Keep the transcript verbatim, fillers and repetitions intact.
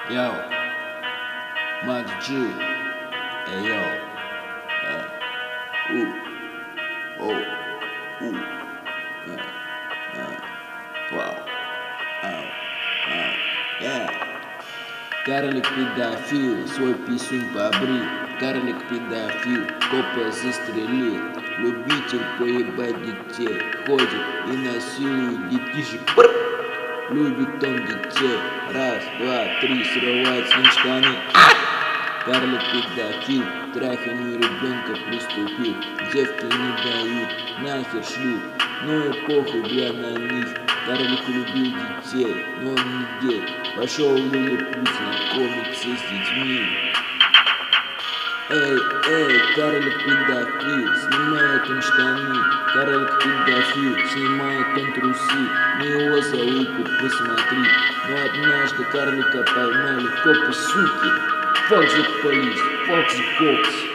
Yo, Max G. Hey yo. Uh, ooh. Oh. Ooh. Uh, uh, wow. Ау. Ау. Yeah. Карлик педофил, свой писюн побрил. Карлик педофил, копа застрелил. Любитель поебать детей, ходит и насилует детишек. Любит он детей. Раз, два, три, срывает с них штаны. Карлик педофил, траханию ребенка приступил. Девки не дают, нахер шлют. Ну и похуй, бля, на них. Карлик любил детей, но он не гей. Пошел лилипут знакомиться с детьми. Эй, эй, карлик педофил, снимает он штаны. Карлик педофил, снимает он трусы. На его залупу посмотри. Но однажды карлика поймали копы, суки. Fuck the police, fuck the cops.